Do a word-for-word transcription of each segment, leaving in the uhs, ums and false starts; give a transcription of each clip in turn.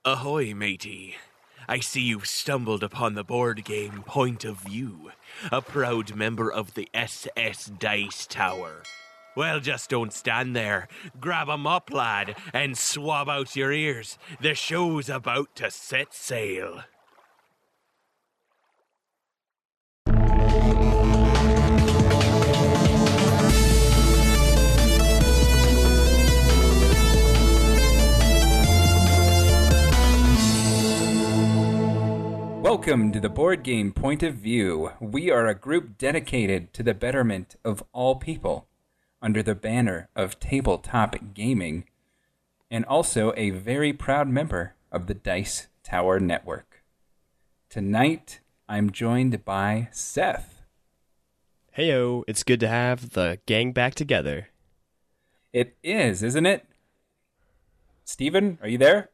Ahoy, matey. I see you've stumbled upon the board game Point of View, a proud member of the S S Dice Tower. Well, just don't stand there. Grab 'em up, lad, and swab out your ears. The show's about to set sail. Welcome to the Board Game Point of View. We are a group dedicated to the betterment of all people under the banner of tabletop gaming, and also a very proud member of the Dice Tower Network. Tonight, I'm joined by Seth. Heyo, it's good to have the gang back together. It is, isn't it? Steven, are you there?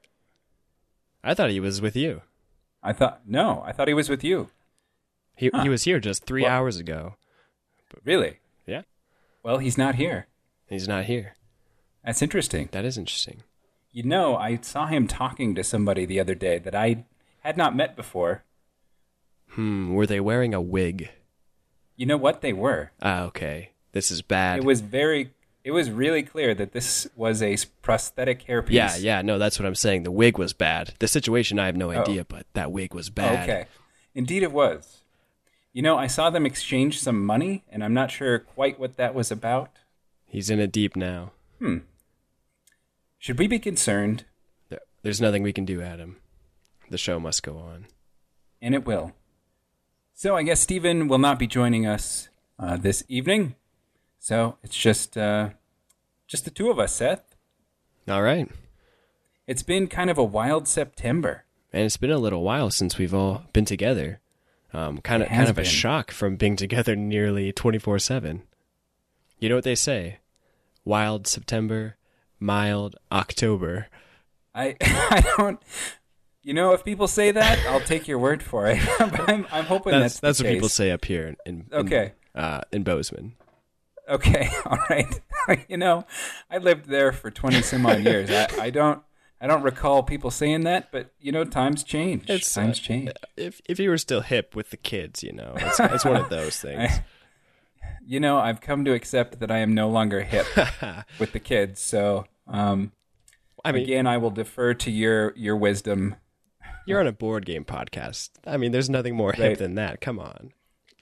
I thought he was with you. I thought, no, I thought he was with you. He Huh. he was here just three Well- hours ago. Really? Yeah, Well, he's not here. he's not here. That's interesting. That is interesting. You know, I saw him talking to somebody the other day that I had not met before. Hmm, were they wearing a wig? You know what? They were. Ah, okay. This is bad. It was very, it was really clear that this was a prosthetic hairpiece. Yeah, yeah, no, that's what I'm saying. The wig was bad. The situation, I have no Oh. idea, but that wig was bad. Okay. Indeed it was. You know, I saw them exchange some money, and I'm not sure quite what that was about. He's in it deep now. Hmm. Should we be concerned? There- There's nothing we can do, Adam. The show must go on. And it will. So I guess Stephen will not be joining us uh, this evening. So it's just uh, just the two of us, Seth. All right. It's been kind of a wild September. And it's been a little while since we've all been together. Um, kind of, It has kind of been. a shock from being together nearly twenty-four seven. You know what they say? Wild September, mild October. I I don't. You know, if people say that, I'll take your word for it. But I'm, I'm hoping That's that's that's the what people case. say up here in, in Okay. uh, in Bozeman. Okay, all right. You know, I lived there for twenty some odd years. I, I don't I don't recall people saying that, but you know, times change. It's, times uh, change. If if you were still hip with the kids, you know, it's, it's one of those things. I, you know, I've come to accept that I am no longer hip with the kids. So, um, I mean, again, I will defer to your your wisdom. you're on a board game podcast. I mean, there's nothing more Right. hip than that. Come on.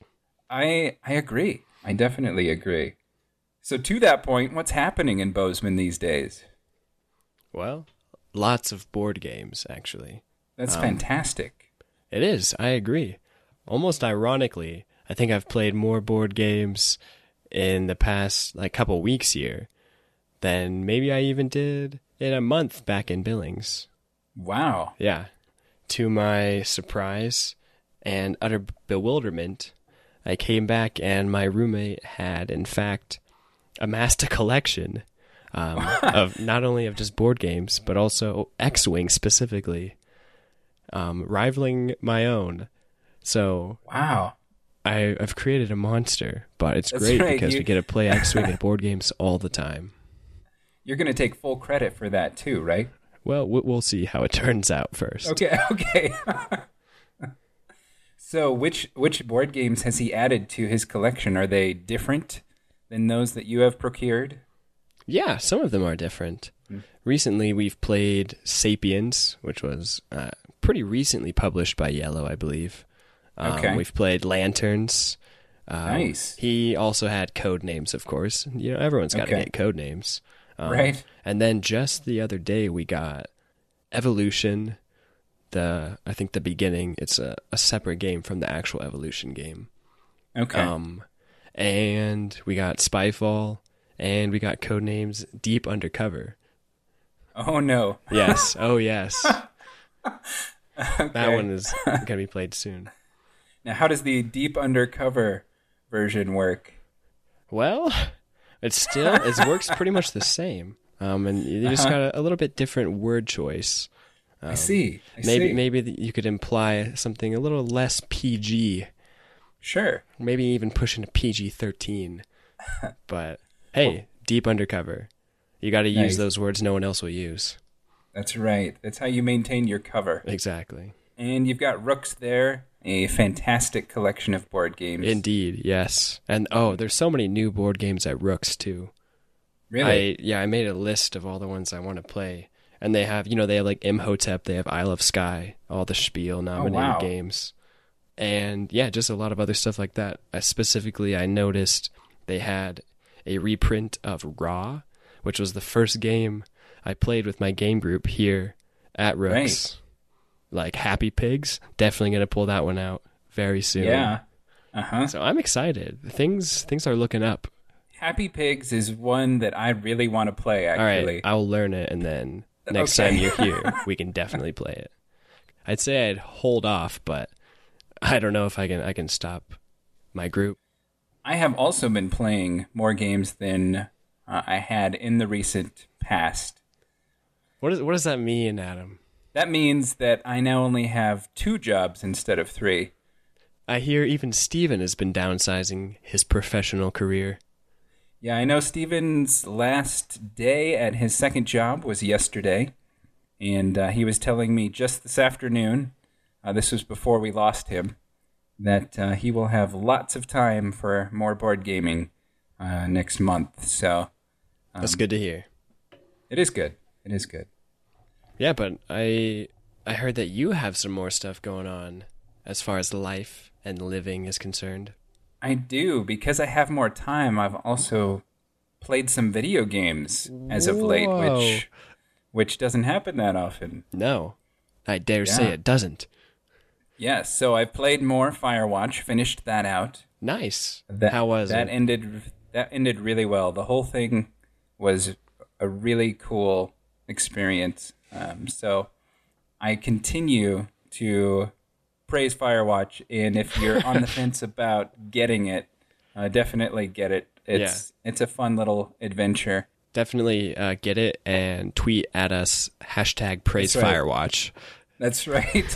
I I agree. I definitely agree. So, to that point, what's happening in Bozeman these days? Well, lots of board games, actually. That's Um, fantastic. It is. I agree. Almost ironically, I think I've played more board games in the past like couple weeks here than maybe I even did in a month back in Billings. Wow. Yeah. To my surprise and utter bewilderment, I came back and my roommate had, in fact, amassed a collection um, of not only of just board games, but also X-Wing specifically, um, rivaling my own. So Wow. I, I've created a monster, but it's That's great right, because you- we get to play X-Wing and board games all the time. You're going to take full credit for that too, right? Well, we- we'll see how it turns out first. Okay, okay. So, which which board games has he added to his collection? Are they different than those that you have procured? Yeah, some of them are different. Mm. Recently, we've played Sapiens, which was uh, pretty recently published by Yellow, I believe. Um, Okay. We've played Lanterns. Um, Nice. He also had code names, of course. You know, everyone's got to Okay. get code names. Um, Right. And then just the other day, we got Evolution. The I think the beginning. It's a, a separate game from the actual Evolution game. Okay. Um, and we got Spyfall, and we got codenames Deep Undercover. oh no. Yes, oh yes. Okay. That one is going to be played soon. Now, how does the Deep Undercover version work? Well, it's still it works pretty much the same. Um, and you just Uh-huh. got a, a little bit different word choice. Um, I see. I maybe see. maybe that you could imply something a little less P G. Sure. Maybe even pushing to P G thirteen. But hey, Deep Undercover. You got to use Nice. those words no one else will use. That's right. That's how you maintain your cover. Exactly. And you've got Rooks there, a fantastic collection of board games. Indeed, yes. And oh, there's so many new board games at Rooks too. Really? I, yeah, I made a list of all the ones I want to play. And they have, you know, they have like Imhotep, they have Isle of Skye, all the Spiel nominated oh, wow. games. And yeah, just a lot of other stuff like that. I specifically, I noticed they had a reprint of Raw, which was the first game I played with my game group here at Rooks. Right. Like Happy Pigs, definitely going to pull that one out very soon. Yeah. Uh-huh. So I'm excited. Things things are looking up. Happy Pigs is one that I really want to play, actually. All right, I'll learn it, and then next Okay. time you're here, we can definitely play it. I'd say I'd hold off, but I don't know if I can I can stop my group. I have also been playing more games than uh, I had in the recent past. What is what does that mean, Adam? That means that I now only have two jobs instead of three. I hear even Steven has been downsizing his professional career. Yeah, I know Steven's last day at his second job was yesterday, and uh, he was telling me just this afternoon, uh, this was before we lost him, that uh, he will have lots of time for more board gaming uh, next month. So um, That's good to hear. It is good. It is good. Yeah, but I I heard that you have some more stuff going on as far as life and living is concerned. I do, because I have more time. I've also played some video games as of late, Whoa. which which doesn't happen that often. No, I dare say Yeah. it doesn't. Yes, so I've played more Firewatch, finished that out. Nice. That, How was that it? ended that ended really well. The whole thing was a really cool experience. Um, so I continue to praise Firewatch, and if you're on the fence about getting it, uh, definitely get it. It's it's a fun little adventure. Definitely uh, get it and tweet at us hashtag praise That's right. Firewatch. That's right.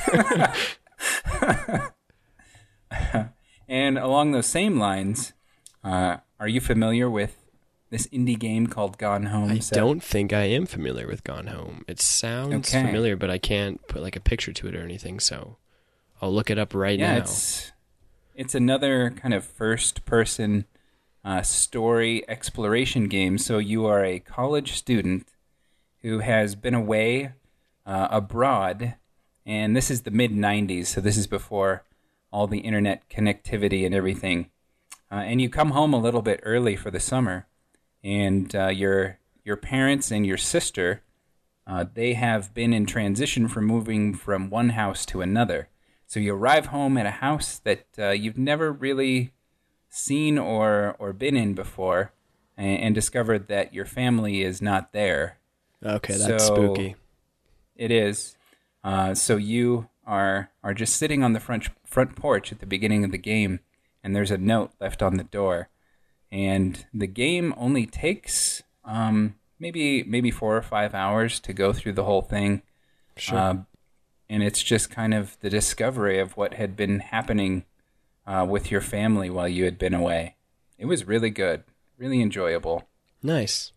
And along those same lines, uh, are you familiar with this indie game called Gone Home? I Seth? don't think I am familiar with Gone Home. It sounds Okay. familiar, but I can't put like a picture to it or anything, so I'll look it up right Yeah, now. it's it's another kind of first-person uh, story exploration game. So you are a college student who has been away uh, abroad, and this is the mid nineties, so this is before all the internet connectivity and everything. Uh, and you come home a little bit early for the summer, and uh, your your parents and your sister, uh, they have been in transition from moving from one house to another. So you arrive home at a house that uh, you've never really seen or or been in before, and, and discovered that your family is not there. Okay, that's So- spooky. It is. Uh, so you are are just sitting on the front front porch at the beginning of the game, and there's a note left on the door. And the game only takes um, maybe maybe four or five hours to go through the whole thing. Sure. Uh, and it's just kind of the discovery of what had been happening uh, with your family while you had been away. It was really good, really enjoyable. Nice.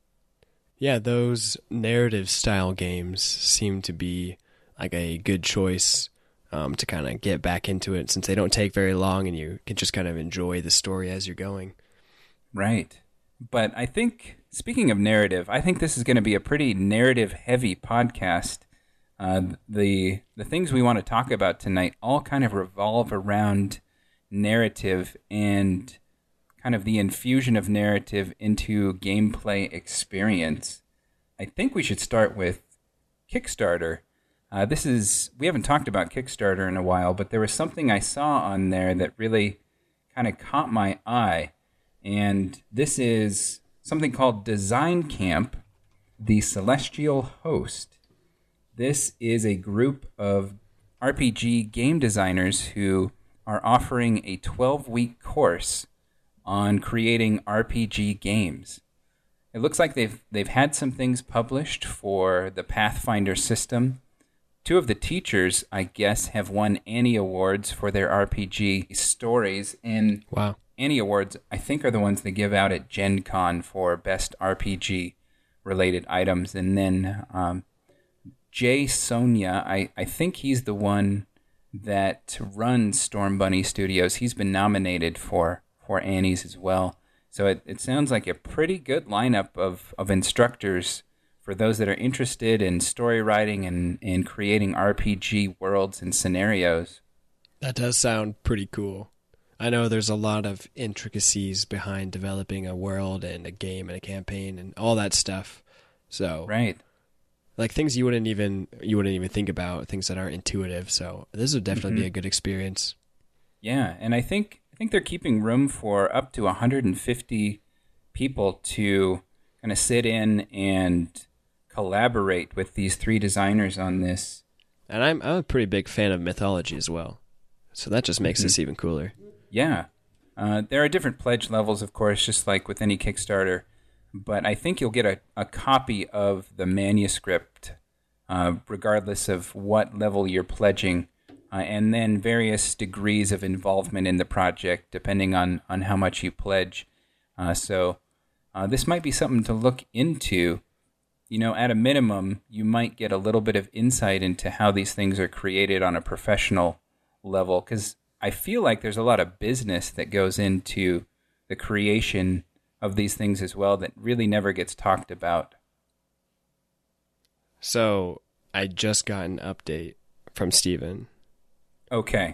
Yeah, those narrative style games seem to be like a good choice um, to kind of get back into it, since they don't take very long and you can just kind of enjoy the story as you're going. Right. But I think, speaking of narrative, I think this is going to be a pretty narrative-heavy podcast. Uh, the the things we want to talk about tonight all kind of revolve around narrative and kind of the infusion of narrative into gameplay experience. I think we should start with Kickstarter. Uh, this is we haven't talked about Kickstarter in a while, but there was something I saw on there that really kind of caught my eye. And this is something called Design Camp, the Celestial Host. This is a group of R P G game designers who are offering a twelve-week course on creating R P G games. It looks like they've they've had some things published for the Pathfinder system. Two of the teachers, I guess, have won Annie Awards for their R P G stories, and Wow. Annie Awards, I think, are the ones they give out at Gen Con for best R P G-related items. And then um, Jay Sonia. I, I think he's the one that runs Storm Bunny Studios. He's been nominated for, for Annie's as well. So it, it sounds like a pretty good lineup of, of instructors for those that are interested in story writing and, and creating R P G worlds and scenarios. That does sound pretty cool. I know there's a lot of intricacies behind developing a world and a game and a campaign and all that stuff. So right. Like things you wouldn't even you wouldn't even think about, things that aren't intuitive. So this would definitely mm-hmm. be a good experience. Yeah, and I think I think they're keeping room for up to one hundred fifty people to kind of sit in and collaborate with these three designers on this. And I'm I'm a pretty big fan of mythology as well, so that just makes mm-hmm. this even cooler. Yeah, uh, there are different pledge levels, of course, just like with any Kickstarter. But I think you'll get a, a copy of the manuscript, uh, regardless of what level you're pledging, uh, and then various degrees of involvement in the project, depending on, on how much you pledge. Uh, so uh, this might be something to look into. You know, at a minimum, you might get a little bit of insight into how these things are created on a professional level, because I feel like there's a lot of business that goes into the creation of these things as well that really never gets talked about. So I just got an update from Steven. Okay.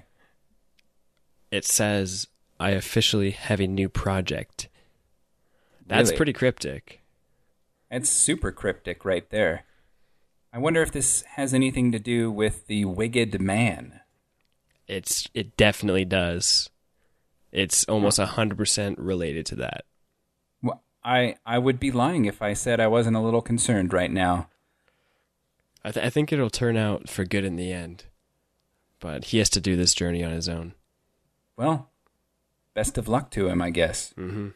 It says, I officially have a new project. That's Really? pretty cryptic. That's super cryptic right there. I wonder if this has anything to do with the Wicked Man. It's It definitely does. It's almost one hundred percent related to that. Well, I, I would be lying if I said I wasn't a little concerned right now. I, th- I think it'll turn out for good in the end. But he has to do this journey on his own. Well, best of luck to him, I guess. Mm-hmm.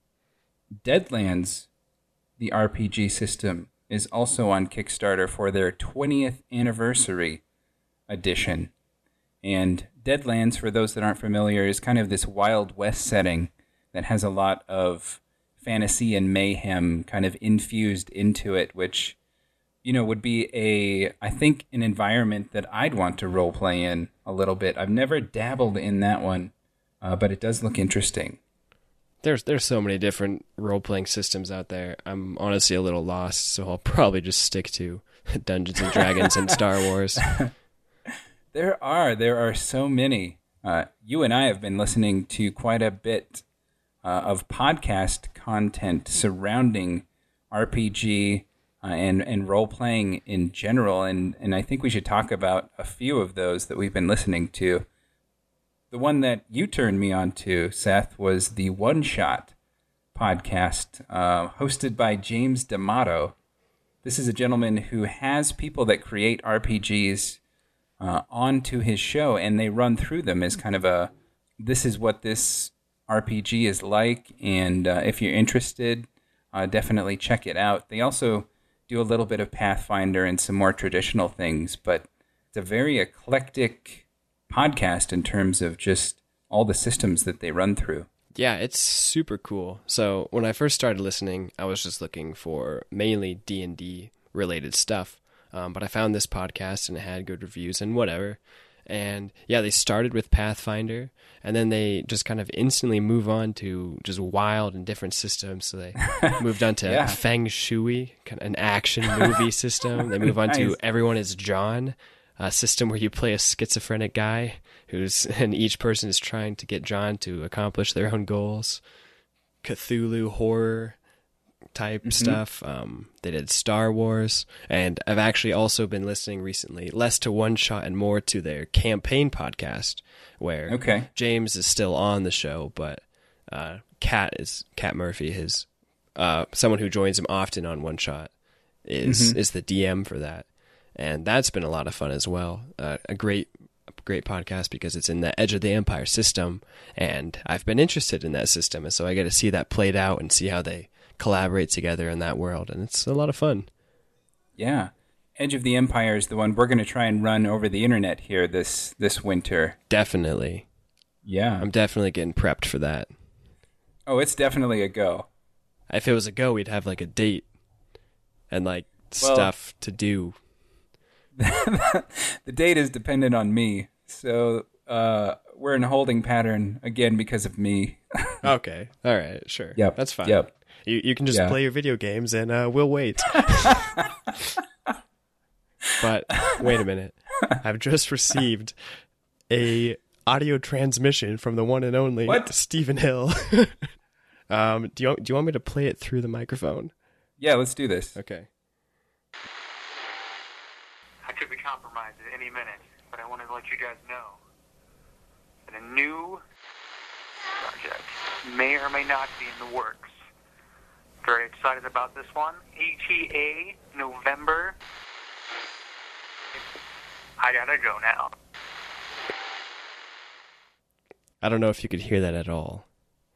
Deadlands, the R P G system, is also on Kickstarter for their twentieth anniversary edition. And Deadlands, for those that aren't familiar, is kind of this Wild West setting that has a lot of fantasy and mayhem kind of infused into it, which, you know, would be a, I think, an environment that I'd want to role play in a little bit. I've never dabbled in that one, uh, but it does look interesting. There's there's so many different role-playing systems out there. I'm honestly a little lost, so I'll probably just stick to Dungeons and Dragons and Star Wars. There are. There are so many. Uh, you and I have been listening to quite a bit uh, of podcast content surrounding R P G uh, and, and role-playing in general, and, and I think we should talk about a few of those that we've been listening to. The one that you turned me on to, Seth, was the One Shot podcast, uh, hosted by James D'Amato. This is a gentleman who has people that create R P Gs uh, onto his show, and they run through them as kind of a, this is what this R P G is like, and uh, if you're interested, uh, definitely check it out. They also do a little bit of Pathfinder and some more traditional things, but it's a very eclectic podcast in terms of just all the systems that they run through. Yeah, it's super cool. So when I first started listening, I was just looking for mainly D and D related stuff. Um, but I found this podcast and it had good reviews and whatever. And yeah, they started with Pathfinder and then they just kind of instantly move on to just wild and different systems. So they moved on to yeah. Feng Shui, kind of an action movie system. They move on nice. to Everyone is John, a system where you play a schizophrenic guy who's, and each person is trying to get John to accomplish their own goals. Cthulhu horror type mm-hmm. stuff. Um, they did Star Wars, and I've actually also been listening recently, less to One Shot and more to their campaign podcast, where okay. James is still on the show, but uh, Kat is Kat Murphy, his uh, someone who joins him often on One Shot, is mm-hmm. is the D M for that. And that's been a lot of fun as well. Uh, a great, great podcast because it's in the Edge of the Empire system, and I've been interested in that system, and so I get to see that played out and see how they collaborate together in that world, and it's a lot of fun. Yeah, Edge of the Empire is the one we're going to try and run over the internet here this this winter. Definitely. Yeah, I'm definitely getting prepped for that. Oh, it's definitely a go. If it was a go, we'd have like a date and like well, stuff to do. the date is dependent on me. So uh, we're in a holding pattern again because of me. Okay. All right. Sure. Yep. That's fine. Yep. You you can just Yeah. play your video games and uh, we'll wait. But wait a minute. I've just received a audio transmission from the one and only What? Stephen Hill. um, do you do you want me to play it through the microphone? Yeah, let's do this. Okay. I could be compromised at any minute, but I wanted to let you guys know that a new project may or may not be in the works. Very excited about this one. E T A November. I gotta go now. I don't know if you could hear that at all.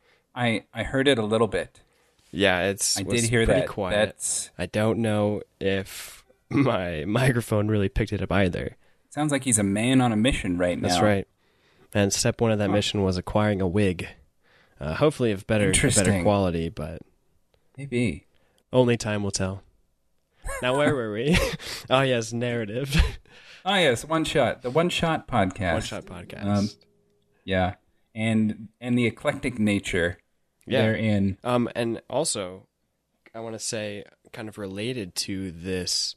I I heard it a little bit. Yeah, it's I was did hear pretty that. quiet. That's I don't know if my microphone really picked it up either. sounds like he's a man on a mission right now. That's right. And step one of that Huh. mission was acquiring a wig. Uh, hopefully of better better Interesting. quality, but Maybe. only time will tell. Now where were we? Oh yes, narrative. Oh yes, One Shot, the One Shot podcast. One shot podcast. Um, yeah, and and the eclectic nature Yeah. therein. Um, and also, I want to say, kind of related to this,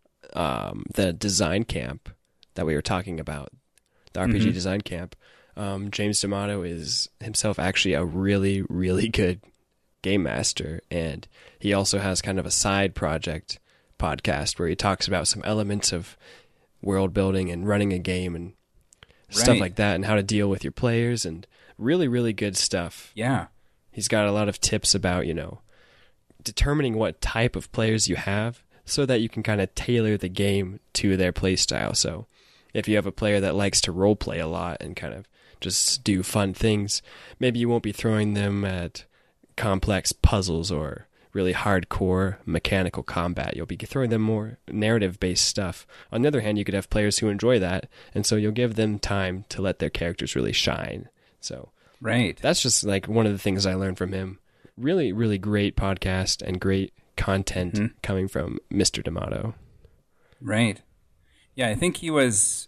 um, the design camp that we were talking about, the R P G Mhm. design camp. Um, James D'Amato is himself actually a really, really good game master, and he also has kind of a side project podcast where he talks about some elements of world building and running a game and stuff Right. like that, and how to deal with your players, and really, really good stuff. Yeah, He's got a lot of tips about, you know, determining what type of players you have so that you can kind of tailor the game to their play style. So if you have a player that likes to role play a lot and kind of just do fun things, maybe you won't be throwing them at complex puzzles or really hardcore mechanical combat. You'll be throwing them more narrative-based stuff. On the other hand, you could have players who enjoy that, and so you'll give them time to let their characters really shine. So right. that's just like one of the things I learned from him. Really, really great podcast and great content Mhm. coming from Mister D'Amato. Right. Yeah, I think he was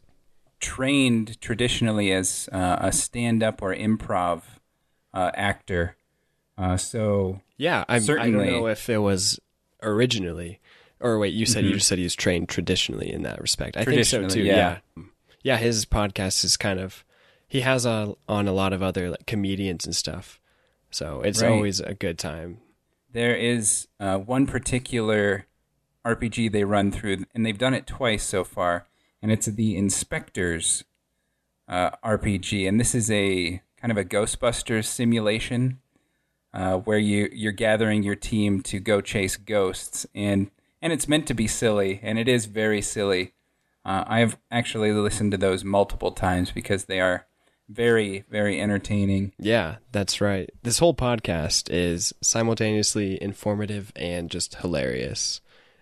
trained traditionally as uh, a stand-up or improv uh, actor. Uh, so Yeah, I'm, I Certainly. don't know if it was originally, or wait, you said Mhm. you just said he was trained traditionally in that respect. I think so too. Traditionally, Yeah. yeah. yeah, His podcast is kind of he has a, on a lot of other like comedians and stuff, so it's Right. always a good time. there is uh, one particular R P G they run through, and they've done it twice so far, and it's the Inspectors uh, R P G, and this is a kind of a Ghostbusters simulation uh, where you you're gathering your team to go chase ghosts, and and it's meant to be silly, and it is very silly. Uh, I've actually listened to those multiple times because they are very, very entertaining. Yeah, that's right. This whole podcast is simultaneously informative and just hilarious.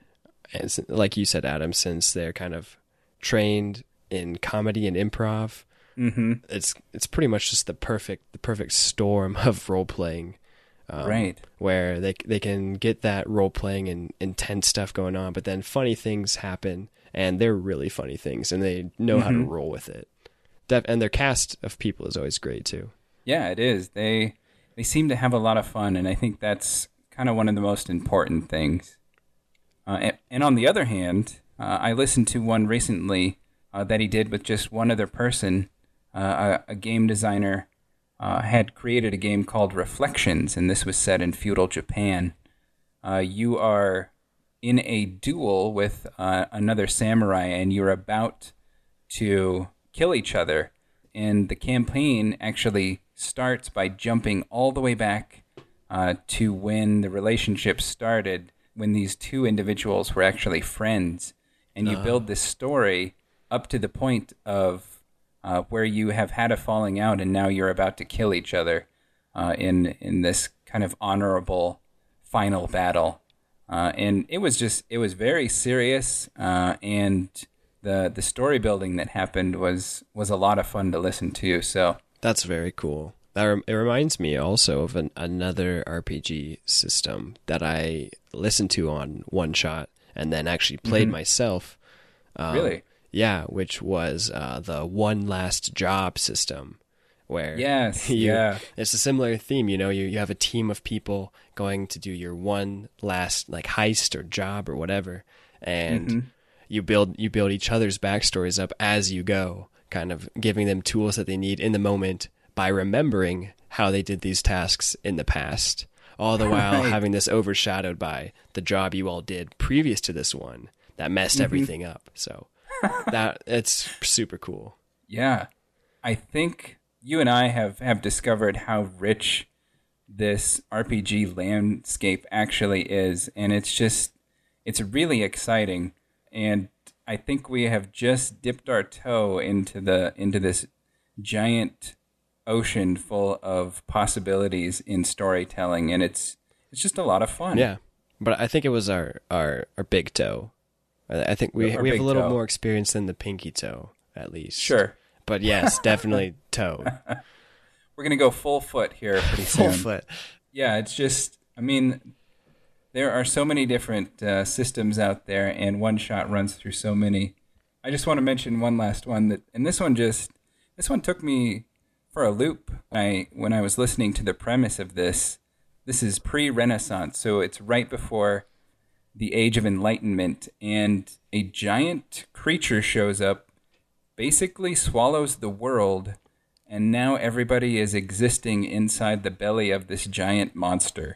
And s- like you said, Adam, since they're kind of trained in comedy and improv, Mm-hmm. it's it's pretty much just the perfect the perfect storm of role playing. Um, Right. Where they they can get that role playing and intense stuff going on, but then funny things happen, and they're really funny things, and they know how to Mhm. roll with it. Def- and their cast of people is always great too. Yeah, it is. They they seem to have a lot of fun, and I think that's kind of one of the most important things. Uh, and, and on the other hand, uh, I listened to one recently uh, that he did with just one other person. Uh, a, a game designer uh, had created a game called Reflections, and this was set in feudal Japan. Uh, you are in a duel with uh, another samurai, and you're about to kill each other. And the campaign actually starts by jumping all the way back uh, to when the relationship started, when these two individuals were actually friends. And you build this story up to the point of uh, where you have had a falling out, and now you're about to kill each other uh, in in this kind of honorable final battle. Uh, and it was just it was very serious, uh, and the the story building that happened was was a lot of fun to listen to. So That's very cool. That rem- it reminds me also of an, another R P G system that I listened to on One Shot and then actually played Mhm. myself. Um, Really? Yeah, which was uh, the one last job system, where Yes, you, yeah. it's a similar theme. You know, you you have a team of people going to do your one last like heist or job or whatever, and Mm-hmm. you build you build each other's backstories up as you go, kind of giving them tools that they need in the moment by remembering how they did these tasks in the past, all the while Right. having this overshadowed by the job you all did previous to this one that messed Mm-hmm. everything up. So that it's super cool. Yeah. I think you and I have, have discovered how rich this R P G landscape actually is. And it's just, it's really exciting. And I think we have just dipped our toe into the into this giant ocean full of possibilities in storytelling. And it's it's just a lot of fun. Yeah, but I think it was our our, our big toe. I I think we Our we have big a little toe. more experience than the pinky toe, at least. Sure. But yes, definitely toe. We're going to go full foot here pretty Full soon. foot. Yeah, it's just, I mean, there are so many different uh, systems out there, and one shot runs through so many. I just want to mention one last one that, and this one just, this one took me for a loop. I when I was listening to the premise of this, this is pre-Renaissance, so it's right before the Age of Enlightenment, and a giant creature shows up, basically swallows the world, and now everybody is existing inside the belly of this giant monster.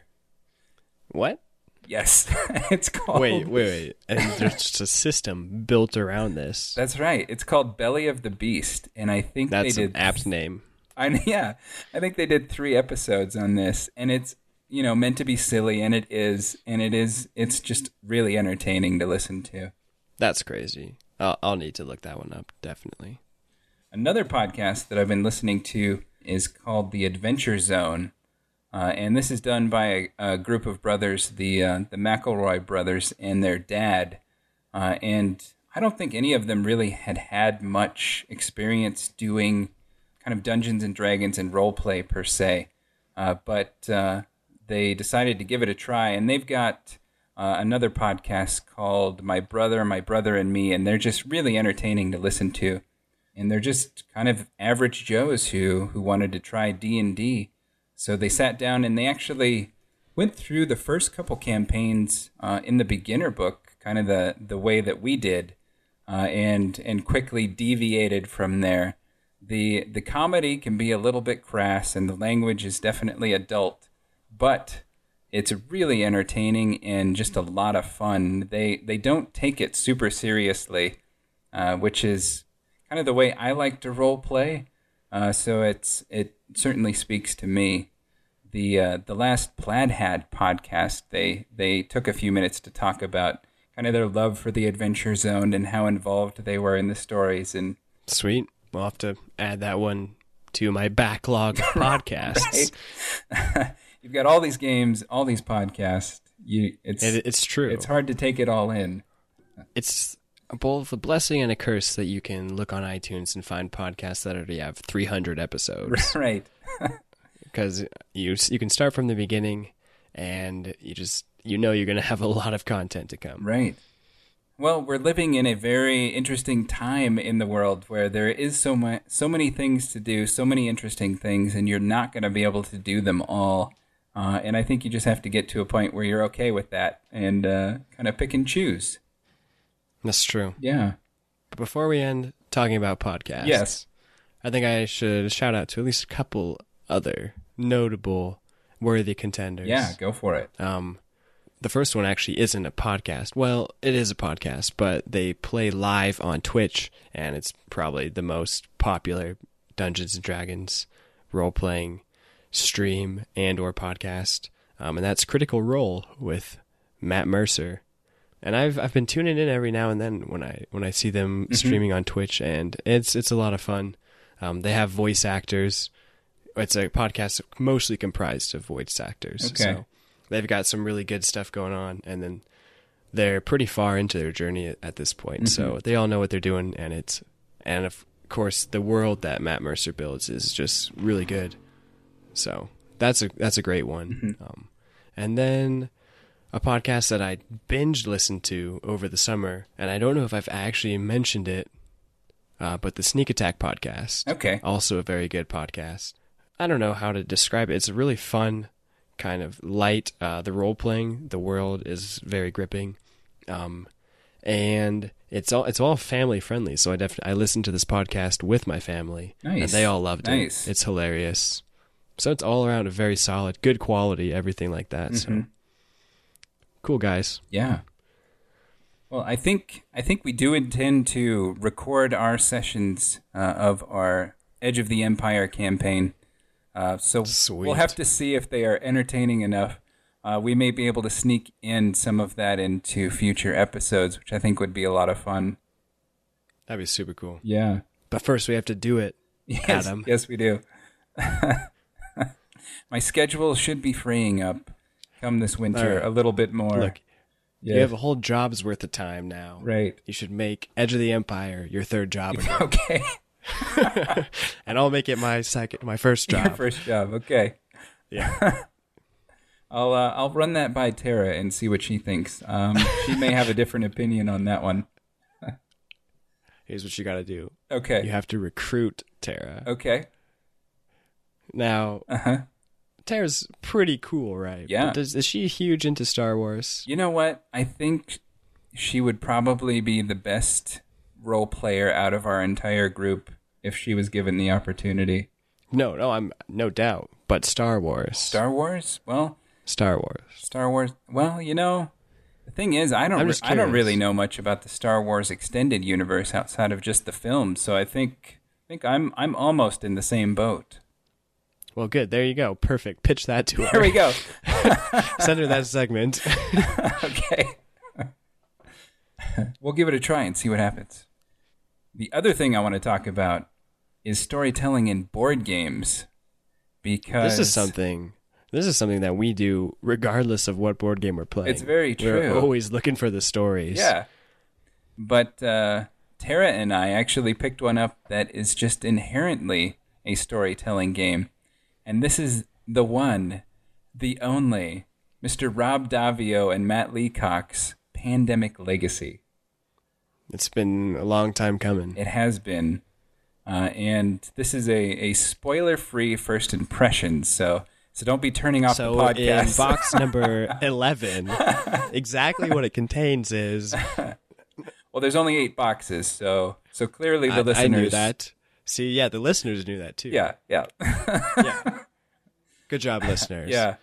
What? Yes, it's called... Wait, wait, wait. And there's just a system built around this. That's right. It's called Belly of the Beast, and I think That's they an did... apt name. I, yeah, I think they did three episodes on this, and it's, you know, meant to be silly, and it is, and it is, it's just really entertaining to listen to. That's crazy. I'll, I'll need to look that one up, definitely. Another podcast that I've been listening to is called The Adventure Zone, uh, and this is done by a, a group of brothers, the uh, the McElroy brothers and their dad, uh, and I don't think any of them really had had much experience doing kind of Dungeons and Dragons and role play per se, uh, but uh, they decided to give it a try, and they've got uh, another podcast called My Brother, My Brother and Me, and they're just really entertaining to listen to. And they're just kind of average Joes who, who wanted to try D and D. So they sat down and they actually went through the first couple campaigns uh, in the beginner book, kind of the, the way that we did, uh, and and quickly deviated from there. The the comedy can be a little bit crass and the language is definitely adult, but it's really entertaining and just a lot of fun. They, they don't take it super seriously, uh, which is kind of the way I like to role play, uh, so it's it certainly speaks to me. The uh, the last Plaid Hat podcast, they they took a few minutes to talk about kind of their love for the Adventure Zone and how involved they were in the stories. And Sweet. We'll have to add that one to my backlog of podcasts. right? You've got all these games, all these podcasts. You it's It, it's true. it's hard to take it all in. It's both a blessing and a curse that you can look on iTunes and find podcasts that already have three hundred episodes. Right. Because you you can start from the beginning, and you just you know you're going to have a lot of content to come. Right. Well, we're living in a very interesting time in the world where there is so much, so many things to do, so many interesting things, and you're not going to be able to do them all. Uh, and I think you just have to get to a point where you're okay with that and uh, kind of pick and choose. That's true. Yeah. But before we end talking about podcasts, Yes. I think I should shout out to at least a couple other notable, worthy contenders. Yeah, go for it. Um, the first one actually isn't a podcast. Well, it is a podcast, but they play live on Twitch, and it's probably the most popular Dungeons and Dragons role-playing stream and or podcast. Um, and that's Critical Role with Matt Mercer. And I've I've been tuning in every now and then when I when I see them Mm-hmm. streaming on Twitch, and it's it's a lot of fun. Um, they have voice actors. It's a podcast mostly comprised of voice actors. Okay. So they've got some really good stuff going on, and then they're pretty far into their journey at, at this point. Mm-hmm. So they all know what they're doing, and it's and of course the world that Matt Mercer builds is just really good. So that's a that's a great one. Mm-hmm. Um, and then a podcast that I binge listened to over the summer, and I don't know if I've actually mentioned it, uh, but the Sneak Attack podcast. Okay. Also a very good podcast. I don't know how to describe it. It's a really fun, kind of light. Uh, the role playing, the world is very gripping, um, and it's all it's all family friendly. So I definitely I listened to this podcast with my family, Nice. and they all loved Nice. it. It's hilarious. So it's all around a very solid, good quality, everything like that. Mm-hmm. So cool guys. Yeah. Well, I think I think we do intend to record our sessions uh, of our Edge of the Empire campaign. Uh, so Sweet. we'll have to see if they are entertaining enough. Uh, we may be able to sneak in some of that into future episodes, which I think would be a lot of fun. That'd be super cool. Yeah. But first, we have to do it, Yes, Adam. yes, we do. My schedule should be freeing up come this winter All right. a little bit more. Look, yeah. you have a whole job's worth of time now. Right. You should make Edge of the Empire your third job again. Okay. And I'll make it my second, my first Your job. first job. Okay. Yeah. I'll uh, I'll run that by Tara and see what she thinks. Um, she may have a different opinion on that one. Here's what you got to do. Okay. You have to recruit Tara. Okay. Now, Uh huh. Tara's pretty cool, right? Yeah. But does, is she huge into Star Wars? You know what? I think she would probably be the best role player out of our entire group if she was given the opportunity. No, no, I'm no doubt. But Star Wars. Star Wars? Well, Star Wars. Star Wars. Well, you know, the thing is, I don't. I'm Re- just I don't curious. really know much about the Star Wars extended universe outside of just the films. So I think, I think I'm, I'm almost in the same boat. Well, good. There you go. Perfect. Pitch that to her. There we go. Send her that segment. Okay. We'll give it a try and see what happens. The other thing I want to talk about is storytelling in board games. Because This is something. This is something that we do regardless of what board game we're playing. It's very We're true. always looking for the stories. Yeah. But uh, Tara and I actually picked one up that is just inherently a storytelling game. And this is the one, the only, Mister Rob Davio and Matt Leacock's Pandemic Legacy. It's been a long time coming. It has been. Uh, and this is a, a spoiler-free first impressions, so so don't be turning off So the podcast. in box number eleven, exactly what it contains is... Well, there's only eight boxes, so so clearly the I, listeners... I knew that. See, yeah, the listeners knew that too. Yeah, yeah. Yeah. Good job, listeners. Yeah.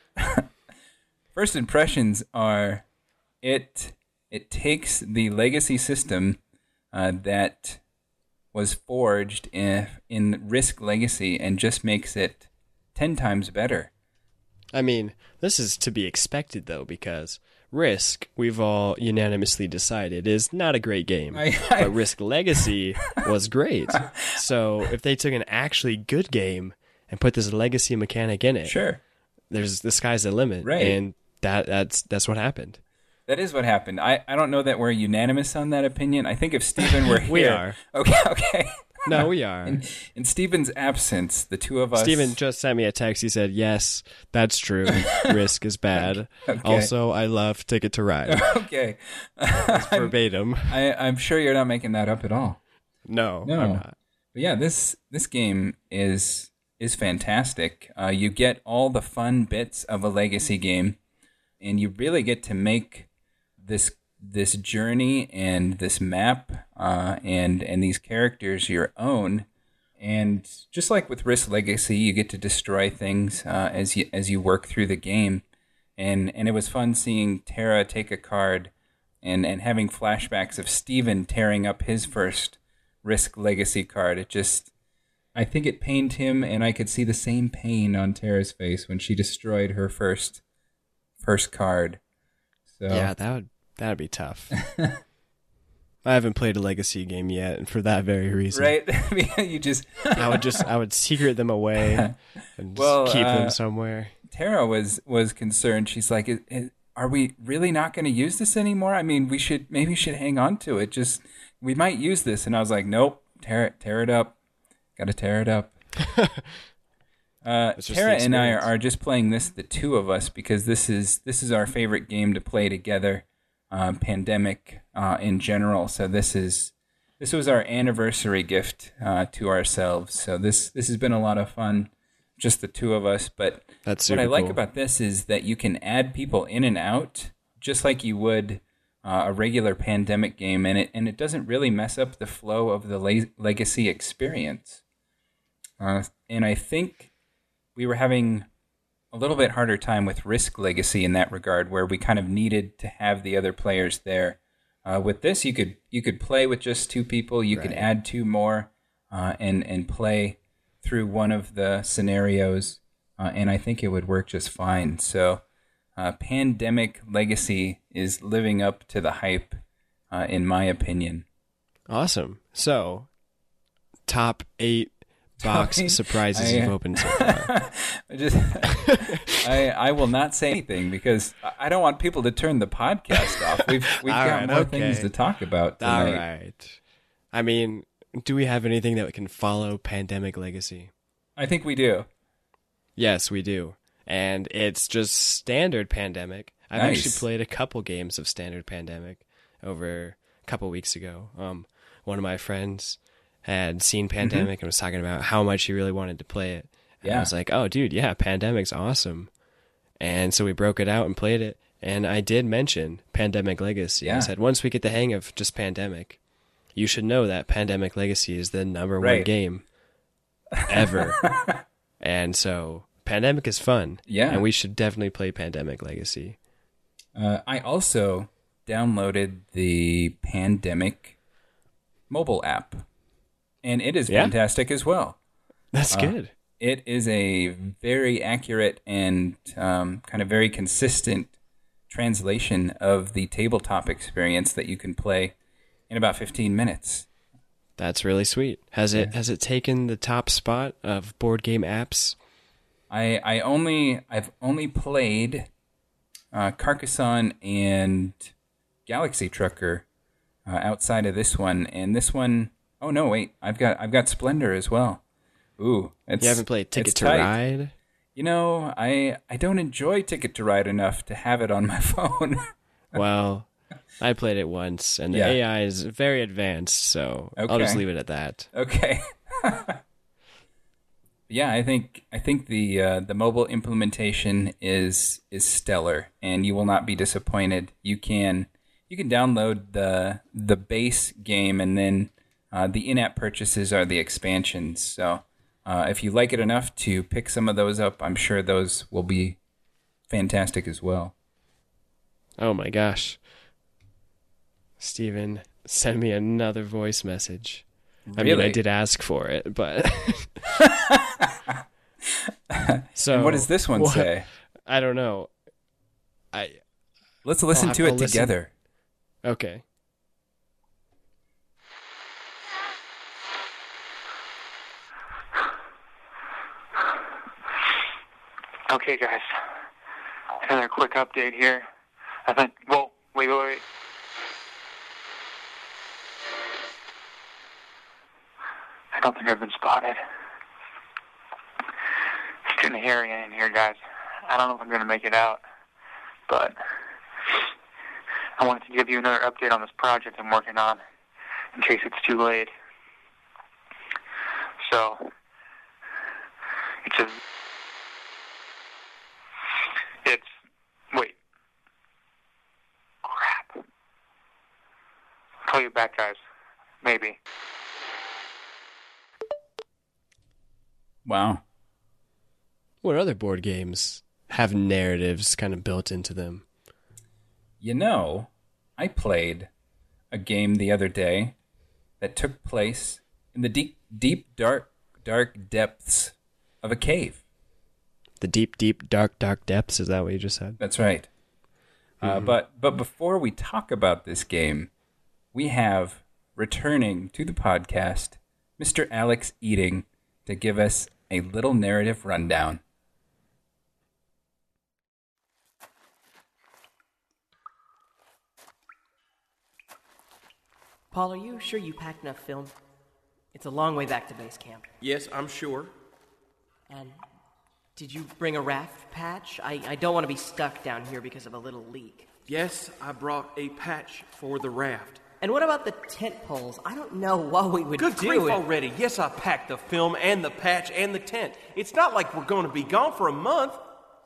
First impressions are it it takes the legacy system uh, that was forged in, in Risk Legacy and just makes it ten times better. I mean, this is to be expected, though, because Risk, we've all unanimously decided, is not a great game. I- I- But Risk Legacy was great. So if they took an actually good game and put this legacy mechanic in it, Sure. there's the sky's the limit. Right. And that that's that's what happened. That is what happened. I, I don't know that we're unanimous on that opinion. I think if Stephen were here... We are. Okay, okay. No, we are. In, in Stephen's absence, the two of us... Steven just sent me a text. He said, yes, that's true. Risk is bad. Okay. Also, I love Ticket to Ride. Okay. Verbatim. I, I'm sure you're not making that up at all. No, No. I'm not. But yeah, this this game is is fantastic. Uh, you get all the fun bits of a legacy game, and you really get to make this this journey and this map uh, and and these characters your own. And just like with Risk Legacy, you get to destroy things uh, as you as you work through the game. And and it was fun seeing Tara take a card and, and having flashbacks of Steven tearing up his first Risk Legacy card. It just, I think it pained him, and I could see the same pain on Tara's face when she destroyed her first first card. So Yeah, that would that would be tough. I haven't played a legacy game yet, and for that very reason, right? You just I would just I would secret them away and just Well, keep uh, them somewhere. Tara was was concerned. She's like, "Is- is- "Are we really not going to use this anymore? I mean, we should maybe we should hang on to it. Just we might use this." And I was like, "Nope, tear it, tear it up. Got to tear it up." Uh, It's just Tara the and I are, experience. are just playing this, the two of us, because this is this is our favorite game to play together. Uh, pandemic uh, in general. So this is this was our anniversary gift uh, to ourselves. So this this has been a lot of fun, just the two of us. But That's what super I like cool. about this is that you can add people in and out, just like you would uh, a regular pandemic game, and it and it doesn't really mess up the flow of the le- legacy experience. Uh, and I think we were having a little bit harder time with Risk Legacy in that regard, where we kind of needed to have the other players there. Uh, with this, you could you could play with just two people. You could Right. add two more, uh, and and play through one of the scenarios, uh, and I think it would work just fine. So, uh, Pandemic Legacy is living up to the hype, uh, in my opinion. Awesome. So, top eight box eight? surprises I- you've opened so far. I just I I will not say anything because I don't want people to turn the podcast off. We've we've All got right, more okay. things to talk about All tonight. right. I mean, do we have anything that can follow Pandemic Legacy? I think we do. Yes, we do. And it's just standard Pandemic. I've Nice. actually played a couple games of standard Pandemic over a couple weeks ago. Um, one of my friends had seen Pandemic and was talking about how much he really wanted to play it. And I Yeah. was like, oh, dude, yeah, Pandemic's awesome. And so we broke it out and played it. And I did mention Pandemic Legacy. I Yeah. said, once we get the hang of just Pandemic, you should know that Pandemic Legacy is the number one Right. game ever. And so Pandemic is fun. Yeah. And we should definitely play Pandemic Legacy. Uh, I also downloaded the Pandemic mobile app, and it is Yeah? fantastic as well. That's good. It is a very accurate and um, kind of very consistent translation of the tabletop experience that you can play in about fifteen minutes. That's really sweet. Has it has it taken the top spot of board game apps? I I only I've only played uh, Carcassonne and Galaxy Trucker uh, outside of this one, and this one oh no wait I've got I've got Splendor as well. Ooh, it's, You haven't played Ticket it's to tight. Ride? You know, I I don't enjoy Ticket to Ride enough to have it on my phone. Well, I played it once, and the Yeah. A I is very advanced, so I'll just Okay. leave it at that. Okay. Yeah, I think I think the uh, the mobile implementation is is stellar, and you will not be disappointed. You can you can download the the base game, and then uh, the in-app purchases are the expansions. So uh, if you like it enough to pick some of those up, I'm sure those will be fantastic as well. Oh my gosh. Steven, send me another voice message. I mean, I Really? did ask for it, but... so And what does this one what- say? I don't know. I Let's listen I'll to have it to listen. together. Okay. Okay, guys. Another quick update here. I think. Whoa! Wait, wait, wait. I don't think I've been spotted. It's getting hairy in here, guys. I don't know if I'm going to make it out, but I wanted to give you another update on this project I'm working on, in case it's too late. So, it's a It's, wait. Crap. I'll call you back, guys. Maybe. Wow. What other board games have narratives kind of built into them? You know, I played a game the other day that took place in the deep, deep, dark, dark depths of a cave. The deep, deep, dark, dark depths? Is that what you just said? That's right. Uh, but but before we talk about this game, we have returning to the podcast Mister Alex Eating to give us a little narrative rundown. Paul, are you sure you packed enough film? It's a long way back to base camp. Yes, I'm sure. And Did you bring a raft patch? I, I don't want to be stuck down here because of a little leak. Yes, I brought a patch for the raft. And what about the tent poles? I don't know what we would Good do. grief if- already. Yes, I packed the film and the patch and the tent. It's not like we're going to be gone for a month.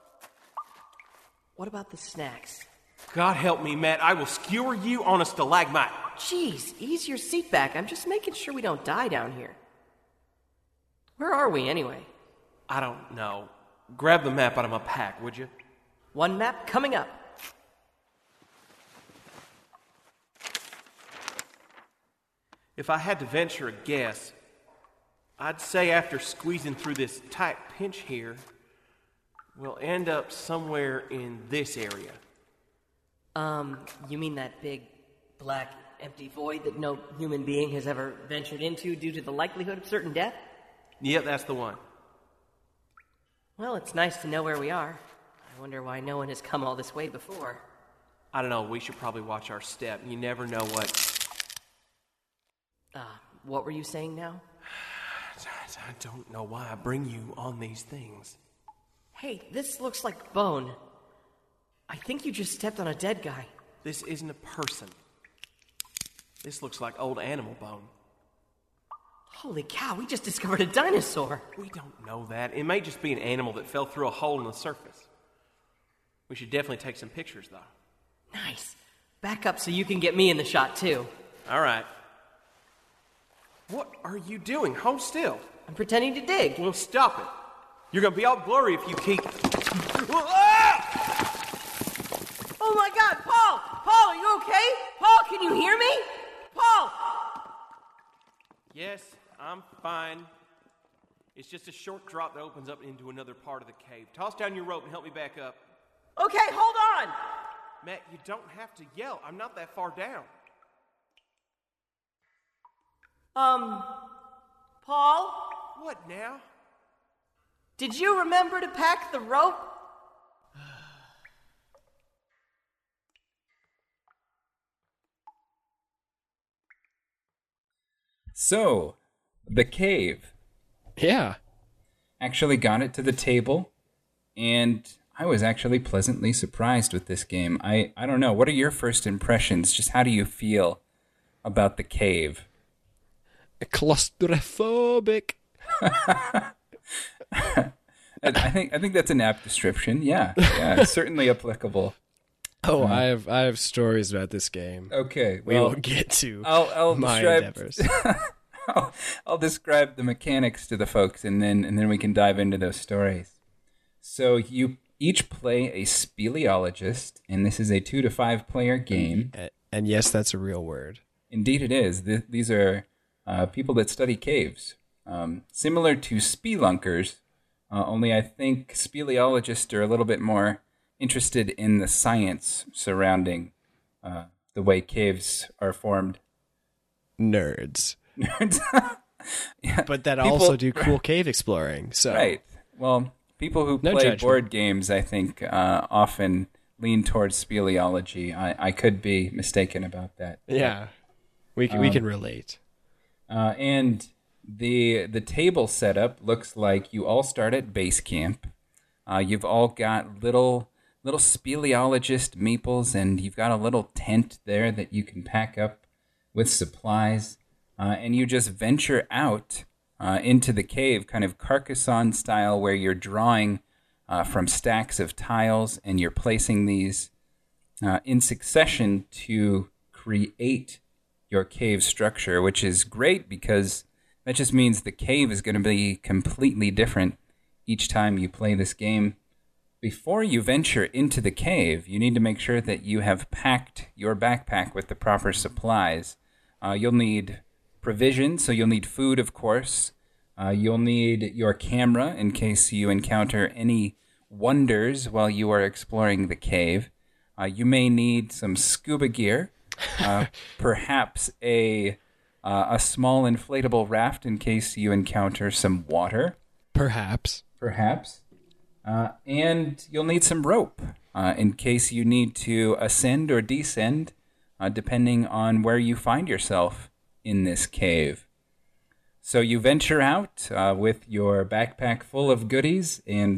What about the snacks? God help me, Matt. I will skewer you on a stalagmite. Jeez, ease your seat back. I'm just making sure we don't die down here. Where are we, anyway? I don't know. Grab the map out of my pack, would you? One map coming up. If I had to venture a guess, I'd say after squeezing through this tight pinch here, we'll end up somewhere in this area. Um, you mean that big, black, empty void that no human being has ever ventured into due to the likelihood of certain death? Yep, that's the one. Well, it's nice to know where we are. I wonder why no one has come all this way before. I don't know, we should probably watch our step. You never know what... Uh, what were you saying now? I don't know why I bring you on these things. Hey, this looks like bone. I think you just stepped on a dead guy. This isn't a person. This looks like old animal bone. Holy cow, we just discovered a dinosaur. We don't know that. It may just be an animal that fell through a hole in the surface. We should definitely take some pictures, though. Nice. Back up so you can get me in the shot, too. All right. What are you doing? Hold still. I'm pretending to dig. Well, stop it. You're going to be all blurry if you keep... Oh my god, Paul! Paul, are you okay? Paul, can you hear me? Paul! Yes, I'm fine. It's just a short drop that opens up into another part of the cave. Toss down your rope and help me back up. Okay, hold on! Matt, you don't have to yell. I'm not that far down. Um, Paul? What now? Did you remember to pack the rope? So, the cave Yeah. actually got it to the table, and I was actually pleasantly surprised with this game. I, I don't know. What are your first impressions? Just how do you feel about the cave? Claustrophobic. I think I think that's an apt description. Yeah, yeah, certainly applicable. Oh, I have I have stories about this game. Okay, We well, will get to I'll, I'll my describe. endeavors. I'll, I'll describe the mechanics to the folks, and then and then we can dive into those stories. So you each play a speleologist, and this is a two to five player game. A- And yes, that's a real word. Indeed, it is. Th- these are uh, people that study caves, um, similar to spelunkers. Uh, only I think speleologists are a little bit more interested in the science surrounding uh, the way caves are formed. Nerds. Nerds. Yeah, But that people- also do cool cave exploring. So Right. Well, people who No play judgment. board games, I think, uh, often lean towards speleology. I, I could be mistaken about that. yeah, we can, we can relate. Uh, and the the table setup looks like you all start at base camp. Uh, you've all got little little speleologist meeples, and you've got a little tent there that you can pack up with supplies. Uh, and you just venture out uh, into the cave, kind of Carcassonne style, where you're drawing uh, from stacks of tiles, and you're placing these uh, in succession to create your cave structure, which is great because that just means the cave is going to be completely different each time you play this game. Before you venture into the cave, you need to make sure that you have packed your backpack with the proper supplies. Uh, you'll need provisions, so you'll need food, of course. Uh, you'll need your camera in case you encounter any wonders while you are exploring the cave. Uh, you may need some scuba gear, uh, perhaps a uh, a small inflatable raft in case you encounter some water, Perhaps. perhaps. Uh, and you'll need some rope uh, in case you need to ascend or descend, uh, depending on where you find yourself in this cave. So you venture out uh, with your backpack full of goodies, and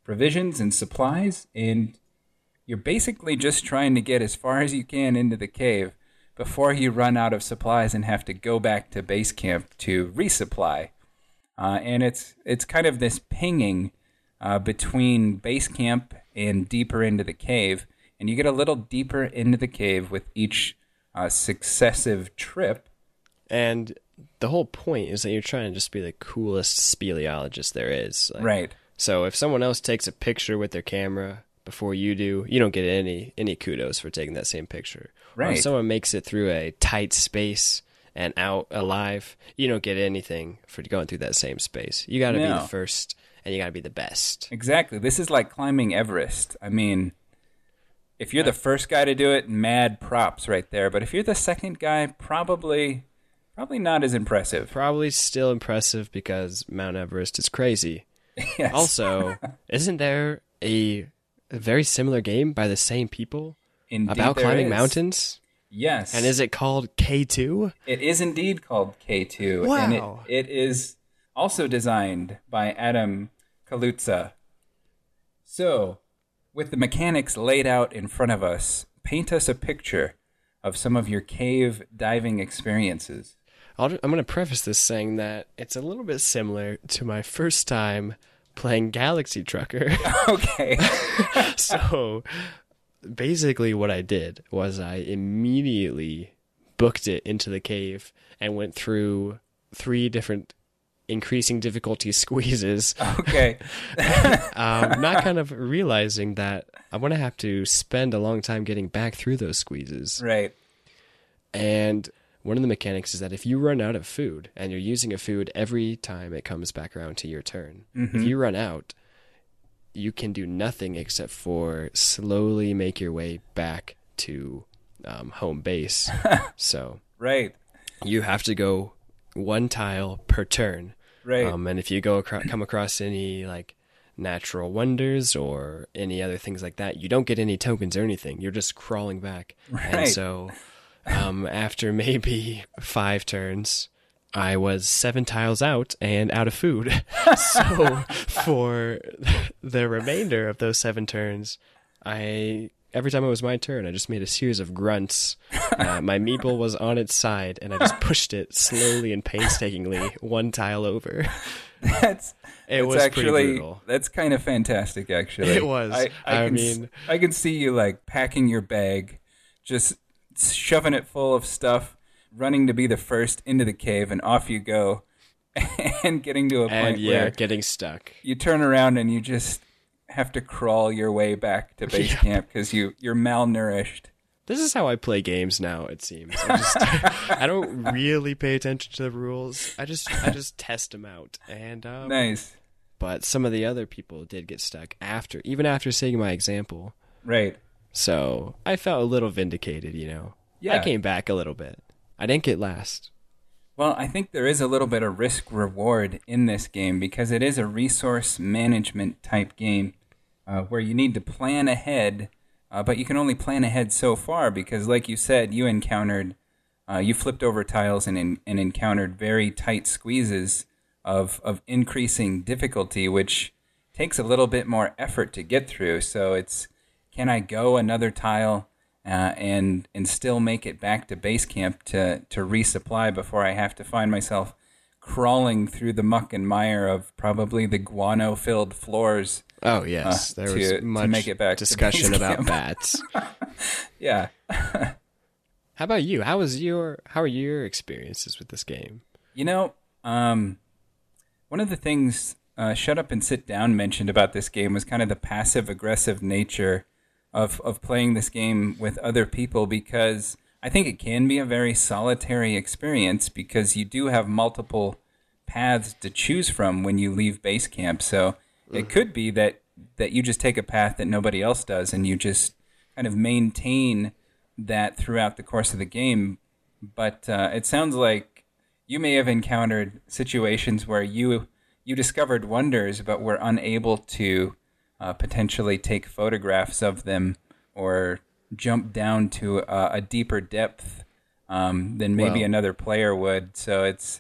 provisions and supplies, and you're basically just trying to get as far as you can into the cave before you run out of supplies and have to go back to base camp to resupply. Uh, and it's it's kind of this pinging uh, between base camp and deeper into the cave, and you get a little deeper into the cave with each uh, successive trip. And the whole point is that you're trying to just be the coolest speleologist there is. Like, Right. So if someone else takes a picture with their camera before you do, you don't get any any kudos for taking that same picture. Or Right. if someone makes it through a tight space and out alive, you don't get anything for going through that same space. You got to be No. the first, and you got to be the best. Exactly. This is like climbing Everest. I mean, if you're the first guy to do it, mad props right there. But if you're the second guy, probably probably not as impressive. Probably still impressive because Mount Everest is crazy. Yes. Also, isn't there a, a very similar game by the same people Indeed about there climbing is. mountains? Yes. And is it called K two? It is indeed called K two. Wow. And it, it is also designed by Adam Kaluza. So, with the mechanics laid out in front of us, paint us a picture of some of your cave diving experiences. I'll, I'm going to preface this saying that it's a little bit similar to my first time playing Galaxy Trucker. Okay. So, basically what I did was I immediately booked it into the cave and went through three different increasing difficulty squeezes. Okay. um, not kind of realizing that I'm going to have to spend a long time getting back through those squeezes. Right. And one of the mechanics is that if you run out of food and you're using a food every time it comes back around to your turn, Mm-hmm. if you run out, you can do nothing except for slowly make your way back to um, home base. So Right. you have to go one tile per turn. Right. Um, and if you go acro- come across any like natural wonders or any other things like that, you don't get any tokens or anything. You're just crawling back. And Right. so um, after maybe five turns, I was seven tiles out and out of food. So for the remainder of those seven turns, I every time it was my turn, I just made a series of grunts. Uh, my meeple was on its side, and I just pushed it slowly and painstakingly one tile over. That's It that's was pretty actually brutal. that's kind of fantastic. Actually, It was. I, I, I can, mean- s- I can see you like packing your bag, just shoving it full of stuff, running to be the first into the cave, and off you go, and getting to a And point yeah, where getting stuck. you turn around and you just have to crawl your way back to base Yep. camp because you you're malnourished. This is how I play games now. It seems I just I don't really pay attention to the rules. I just I just test them out. And um, Nice, but some of the other people did get stuck after, even after seeing my example. right? So I felt a little vindicated. You know, I Yeah. came back a little bit. I didn't get last. Well, I think there is a little bit of risk reward in this game because it is a resource management type game uh, where you need to plan ahead, uh, but you can only plan ahead so far because, like you said, you encountered, uh, you flipped over tiles and, and encountered very tight squeezes of, of increasing difficulty, which takes a little bit more effort to get through. So it's, can I go another tile? Uh, and and still make it back to base camp to, to resupply before I have to find myself crawling through the muck and mire of probably the guano-filled floors. Oh yes, Uh, there to- was to much make it back to discussion base about camp. bats. Yeah. How about you? How was your how are your experiences with this game? You know, um, one of the things uh, Shut Up and Sit Down mentioned about this game was kind of the passive-aggressive nature of of playing this game with other people because I think it can be a very solitary experience because you do have multiple paths to choose from when you leave base camp. So it could be that, that you just take a path that nobody else does and you just kind of maintain that throughout the course of the game. But uh, it sounds like you may have encountered situations where you you discovered wonders but were unable to Uh, potentially take photographs of them or jump down to uh, a deeper depth um, than maybe Well- another player would. So it's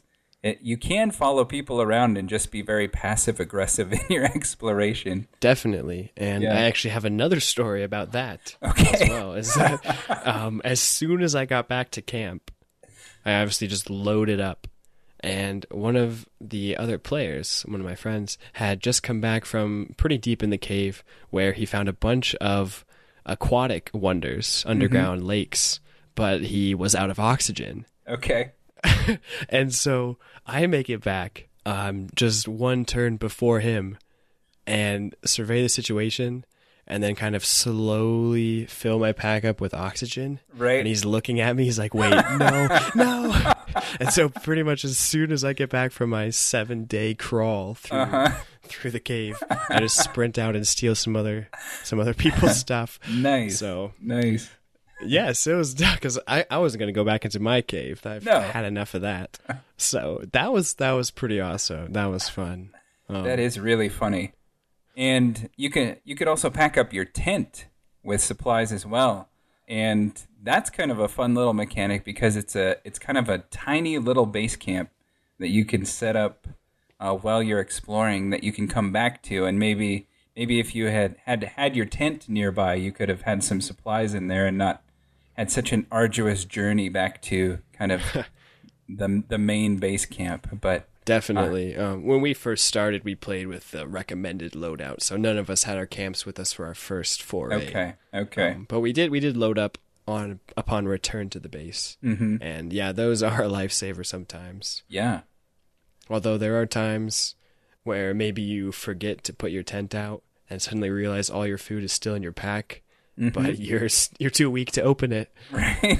it, you can follow people around and just be very passive aggressive in your exploration. Definitely. And Yeah. I actually have another story about that Okay. as well. Is that, um, as soon as I got back to camp, I obviously just loaded up. And one of the other players, one of my friends, had just come back from pretty deep in the cave where he found a bunch of aquatic wonders, underground Mm-hmm. lakes, but he was out of oxygen. Okay. And so I make it back um, just one turn before him and survey the situation and then kind of slowly fill my pack up with oxygen. Right. And he's looking at me. He's like, wait, no, no. And so pretty much as soon as I get back from my seven day crawl through Uh-huh. through the cave, I just sprint out and steal some other some other people's stuff. Nice. So Nice. yes, it was because I, I wasn't going to go back into my cave. I've No. had enough of that. So that was that was pretty awesome. That was fun. Um, That is really funny. And you can you could also pack up your tent with supplies as well. And that's kind of a fun little mechanic because it's a it's kind of a tiny little base camp that you can set up uh, while you're exploring that you can come back to, and maybe maybe if you had had had your tent nearby, you could have had some supplies in there and not had such an arduous journey back to kind of the the main base camp. But Definitely. Um, when we first started, we played with the recommended loadout, so none of us had our camps with us for our first foray. okay, okay, Um, but we did we did load up on upon return to the base, mm-hmm. and yeah, those are a lifesaver sometimes. yeah. Although there are times where maybe you forget to put your tent out and suddenly realize all your food is still in your pack, but you're s- you're too weak to open it. Right.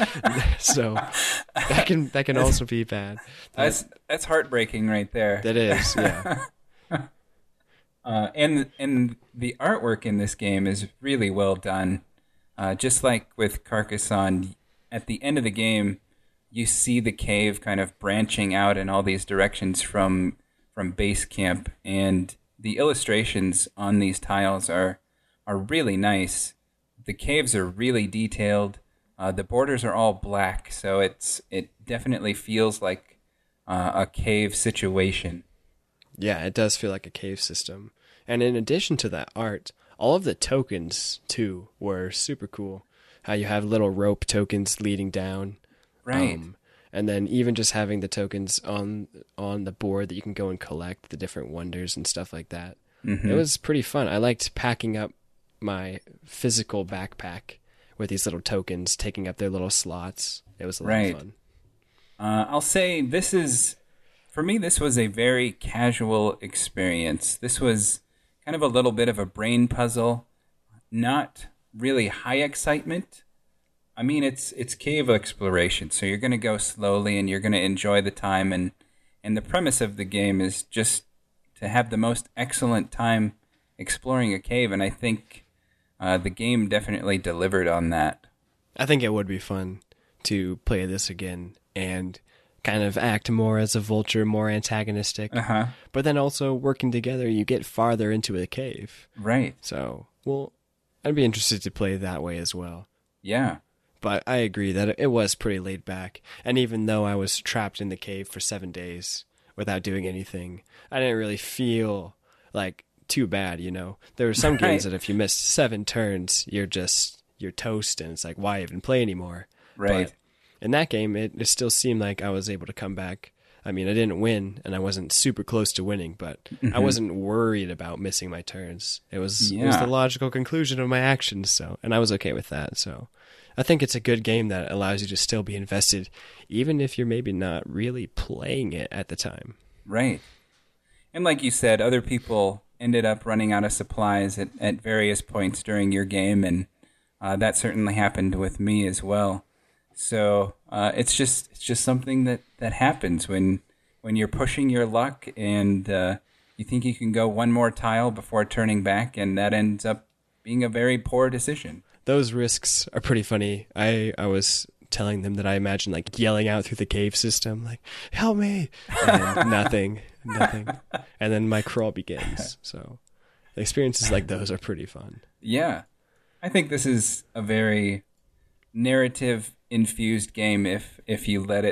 So that can that can also be bad. That's that's heartbreaking right there. That is, yeah. Uh, and and the artwork in this game is really well done. Uh, just like with Carcassonne, at the end of the game, you see the cave kind of branching out in all these directions from from base camp, and the illustrations on these tiles are are really nice. The caves are really detailed. Uh, the borders are all black, so it's it definitely feels like uh, a cave situation. Yeah, it does feel like a cave system. And in addition to that art, all of the tokens, too, were super cool. How you have little rope tokens leading down. Right. Um, and then even just having the tokens on on the board that you can go and collect the different wonders and stuff like that. Mm-hmm. It was pretty fun. I liked packing up my physical backpack with these little tokens, taking up their little slots. It was a lot Right. of fun. Uh, I'll say this is, for me, this was a very casual experience. This was kind of a little bit of a brain puzzle, not really high excitement. I mean, it's it's cave exploration, so you're going to go slowly and you're going to enjoy the time. And, and the premise of the game is just to have the most excellent time exploring a cave, and I think uh, the game definitely delivered on that. I think it would be fun to play this again and kind of act more as a vulture, more antagonistic. Uh-huh. But then also working together, you get farther into a cave. Right. So, well, I'd be interested to play that way as well. Yeah. But I agree that it was pretty laid back. And even though I was trapped in the cave for seven days without doing anything, I didn't really feel like too bad, you know? There were some games Right. that if you missed seven turns, you're just, you're toast, and it's like, why even play anymore? Right. But in that game, it, it still seemed like I was able to come back. I mean, I didn't win, and I wasn't super close to winning, but Mm-hmm. I wasn't worried about missing my turns. It was it was Yeah. the logical conclusion of my actions, so and I was okay with that. So I think it's a good game that allows you to still be invested, even if you're maybe not really playing it at the time. Right. And like you said, other people ended up running out of supplies at, at various points during your game, and uh, that certainly happened with me as well. So uh, it's just it's just something that, that happens when when you're pushing your luck and uh, you think you can go one more tile before turning back, and that ends up being a very poor decision. Those risks are pretty funny. I, I was telling them that I imagine like yelling out through the cave system, like, help me, and then nothing, nothing. And then my crawl begins. So experiences like those are pretty fun. Yeah. I think this is a very narrative infused game if if you let it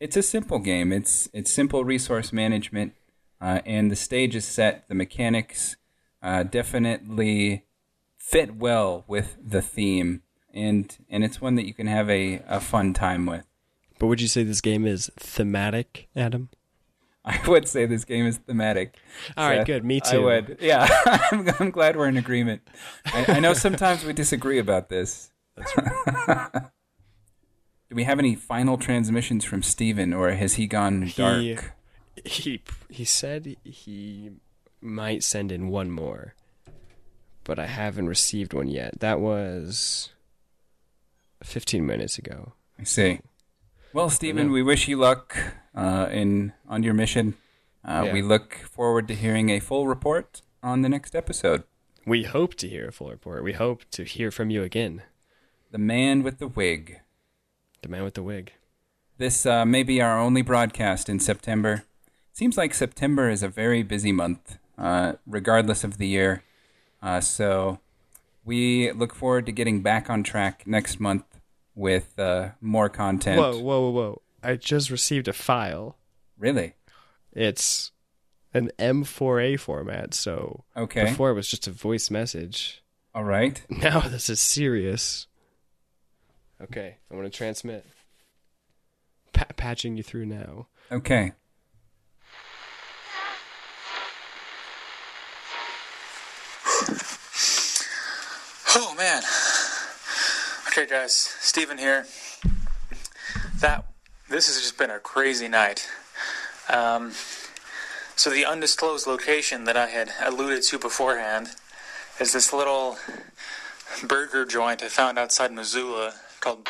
it's a simple game. It's it's simple resource management, uh, and the stage is set. The mechanics uh, definitely fit well with the theme, and and it's one that you can have a, a fun time with. But would you say this game is thematic, Adam? I would say this game is thematic. All right, good. Me too. I would. Yeah, I'm, I'm glad we're in agreement. I, I know sometimes we disagree about this. That's right. Do we have any final transmissions from Steven, or has he gone dark? He, he, he said he might send in one more, but I haven't received one yet. That was fifteen minutes ago. I see. Well, Steven, we wish you luck uh, in on your mission. Uh, Yeah. We look forward to hearing a full report on the next episode. We hope to hear a full report. We hope to hear from you again. The Man with the Wig. The man with the wig. This uh, may be our only broadcast in September. Seems like September is a very busy month, uh, regardless of the year. Uh, so we look forward to getting back on track next month with uh, more content. Whoa, whoa, whoa, whoa. I just received a file. Really? It's an M four A format, so Okay. before it was just a voice message. All right. Now this is serious. Okay, I'm going to transmit. Pa- patching you through now. Okay. Oh, man. Okay, guys. Steven here. That, this has just been a crazy night. Um, so the undisclosed location that I had alluded to beforehand is this little burger joint I found outside Missoula called...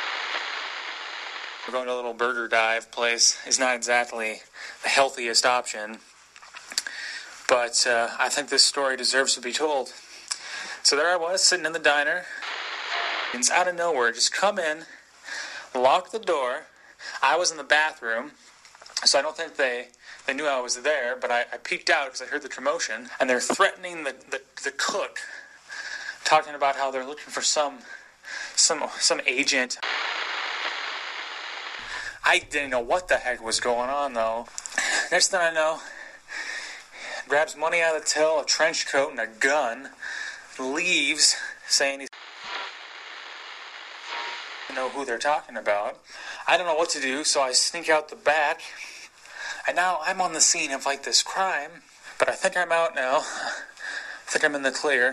We're going to a little burger dive place. It's not exactly the healthiest option, but uh, I think this story deserves to be told. So there I was, sitting in the diner, and out of nowhere, just come in, lock the door. I was in the bathroom, so I don't think they, they knew I was there, but I, I peeked out because I heard the commotion, and they're threatening the, the, the cook, talking about how they're looking for some some some agent. I didn't know what the heck was going on, though. Next thing I know, grabs money out of the till, a trench coat, and a gun, leaves, saying he's know who they're talking about. I don't know what to do, so I sneak out the back, and now I'm on the scene of, like, this crime, but I think I'm out now. I think I'm in the clear.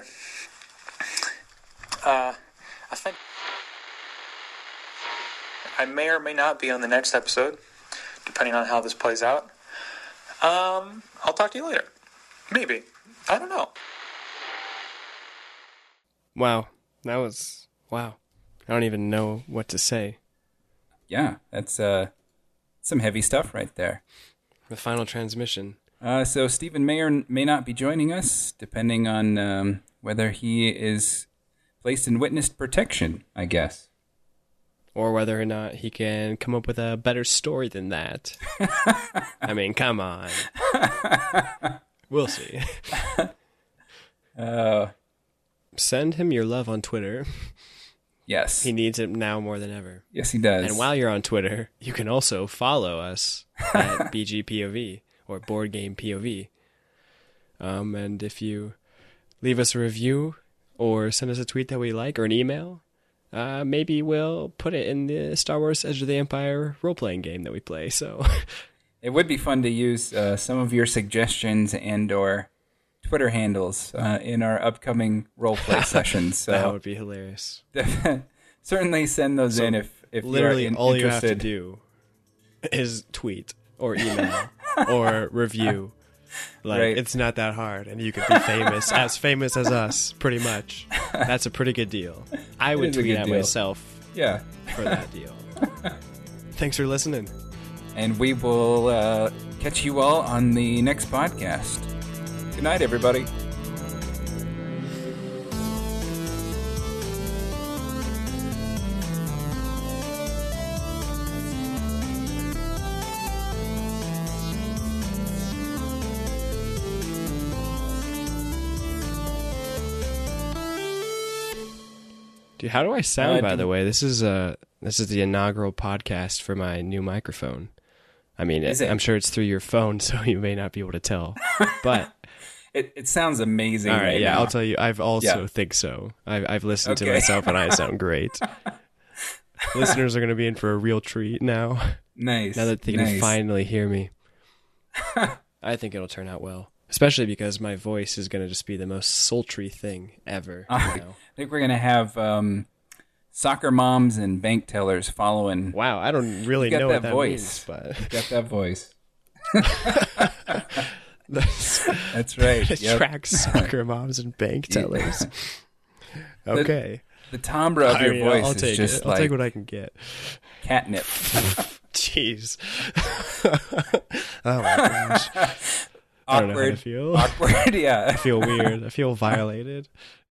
Uh, I think I may or may not be on the next episode, depending on how this plays out. Um, I'll talk to you later. Maybe. I don't know. Wow. That was... Wow. I don't even know what to say. Yeah, that's uh, some heavy stuff right there. The final transmission. Uh, so Stephen may or may not be joining us, depending on um, whether he is placed in witness protection, I guess. Or whether or not he can come up with a better story than that. I mean, come on. We'll see. Uh, Send him your love on Twitter. yes. He needs it now more than ever. Yes, he does. And while you're on Twitter, you can also follow us at B G P O V or Board Game P O V. Um, and if you leave us a review or send us a tweet that we like or an email, uh, maybe we'll put it in the Star Wars Edge of the Empire role-playing game that we play. So it would be fun to use uh, some of your suggestions and or Twitter handles uh, in our upcoming roleplay sessions. So that would be hilarious. certainly send those So in if, if literally you're in, all interested. you have to do is tweet or email or review. Like, Right. it's not that hard, and you could be famous, as famous as us, pretty much. That's a pretty good deal. I would is a tweet good at deal. myself Yeah. for that deal. Thanks for listening. And we will uh, catch you all on the next podcast. Good night, everybody. Dude, how do I sound, Uh, by do- the way? This is uh, This is the inaugural podcast for my new microphone. I mean, Is it, it? I'm sure it's through your phone, so you may not be able to tell. But It it sounds amazing. all right, right yeah, now. I'll tell you. I've also Yeah. think so. I've I've listened to Okay. myself, and I sound great. Listeners are going to be in for a real treat now. Nice. Now that they nice. can finally hear me. I think it'll turn out well. Especially because my voice is going to just be the most sultry thing ever. I You know? think we're gonna have um, soccer moms and bank tellers following. Wow, I don't really You got know that what that voice. means, but Got that voice. that's, That's right. that Yep. attracts soccer moms and bank tellers. Okay. The timbre of I your mean, voice I'll is take just it. I'll like take what I can get. catnip. Jeez. Oh my gosh. I don't know how to Awkward. feel. Awkward. Yeah. I feel weird. I feel violated.